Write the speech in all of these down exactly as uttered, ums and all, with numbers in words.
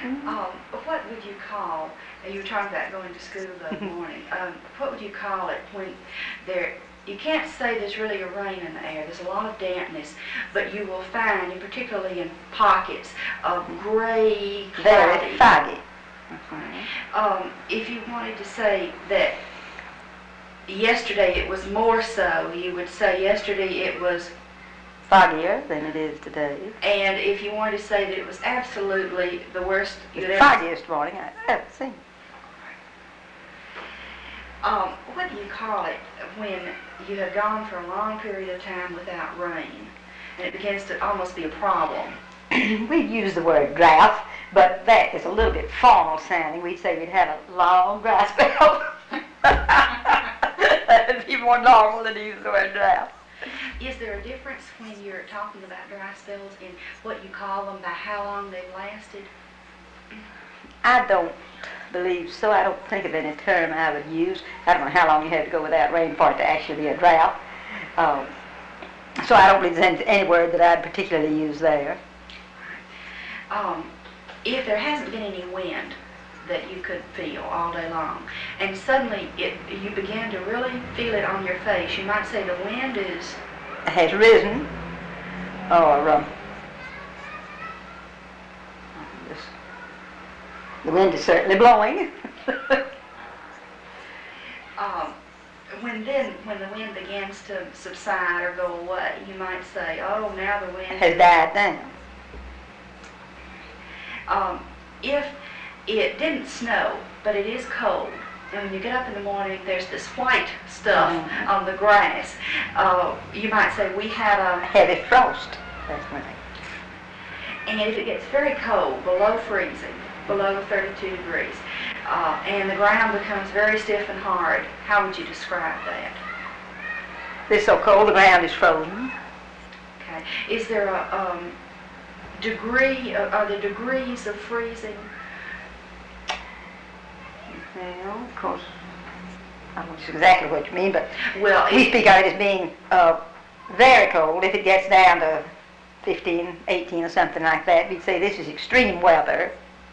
Um, what would you call, you were talking about going to school the morning, um, what would you call it when there, you can't say there's really a rain in the air, there's a lot of dampness, but you will find, and particularly in pockets, of gray, Very foggy. Mm-hmm. Um, if you wanted to say that yesterday it was more so, you would say yesterday it was foggier than it is today. And if you wanted to say that it was absolutely the worst the you'd foggiest ever... morning I've ever seen. Um, what do you call it when you have gone for a long period of time without rain, and it begins to almost be a problem? We'd use the word drought, but that is a little bit formal sounding. We'd say we'd had a long dry spell. That would be more normal than to use the word drought. Is there a difference when you're talking about dry spells in what you call them by how long they've lasted? I don't believe so. I don't think of any term I would use. I don't know how long you had to go without rain for it to actually be a drought. Um, so I don't believe there's any, any word that I'd particularly use there. Um, if there hasn't been any wind that you could feel all day long, and suddenly it, you begin to really feel it on your face, you might say the wind is... has risen, or um, this, the wind is certainly blowing. um, when then, when the wind begins to subside or go away, you might say, oh, now the wind... has died down. Um, if it didn't snow, but it is cold, and when you get up in the morning, there's this white stuff mm-hmm. on the grass. Uh, you might say, we had a... heavy frost. That's right. And if it gets very cold, below freezing, below thirty-two degrees, uh, and the ground becomes very stiff and hard, how would you describe that? It's so cold, the ground is frozen. Okay. Is there a um, degree, uh, are there degrees of freezing? Well, of course, I don't know exactly what you mean, but well, we speak of it as being uh, very cold. If it gets down to fifteen, eighteen or something like that, we'd say this is extreme weather.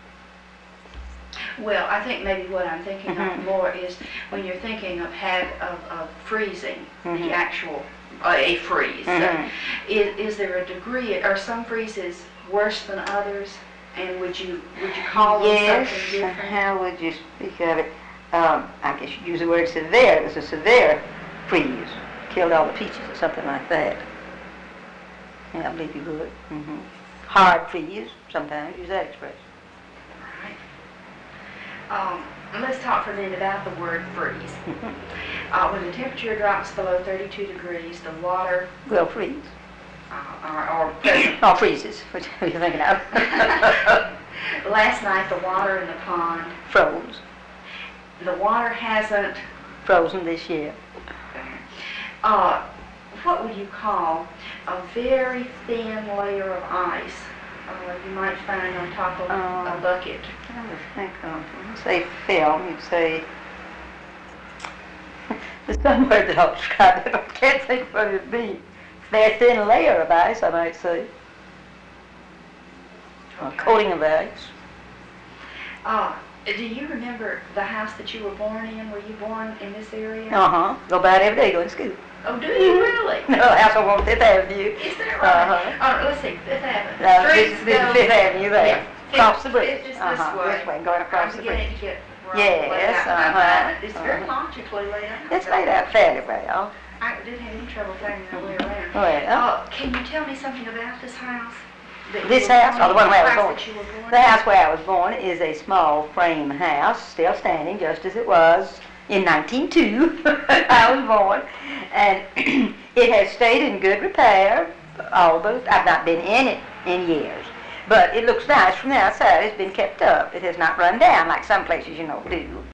Well, I think maybe what I'm thinking mm-hmm. of more is when you're thinking of have of, of freezing, mm-hmm. the actual uh, a freeze. Mm-hmm. Uh, is, is there a degree? Are some freezes worse than others? And would you would you call them yes, something different? Yes, how would you speak of it? Um, I guess you'd use the word severe. It was a severe freeze. Killed all the peaches or something like that. Yeah, I believe you would. Mm-hmm. Hard freeze, sometimes use that expression. All right. Um, let's talk for a minute about the word freeze. uh, when the temperature drops below thirty-two degrees, the water will freeze. Uh, or, or oh, freezes. What are you thinking of? Last night, the water in the pond froze. The water hasn't frozen this year. Uh, what would you call a very thin layer of ice uh, you might find on top of um, a bucket? I was thinking, when you say film, you'd say. There's some word that I'll describe it, but I can't think what it'd be. Very thin layer of ice, I might say. A coating of ice. Uh, do you remember the house that you were born in? Were you born in this area? Uh-huh. Go by it every day, going to school. Oh, do you really? No, the house over on Fifth Avenue. Is that right? Uh-huh. Uh, let's see, Fifth Avenue. No, this, this is Fifth Avenue there. Yeah. Across the bridge. It's uh-huh. this way. This way, going across I'm the beginning bridge. to get yes, uh-huh. It's uh-huh. very logically laid out. It's laid out fairly well. I didn't have any trouble finding my way around. Well, uh, can you tell me something about this house? This house, or the one where I was born? born? The house where I was born is a small frame house, still standing just as it was in nineteen oh two. I was born, and it has stayed in good repair. Although I've not been in it in years, but it looks nice from the outside. It's been kept up. It has not run down like some places, you know, do.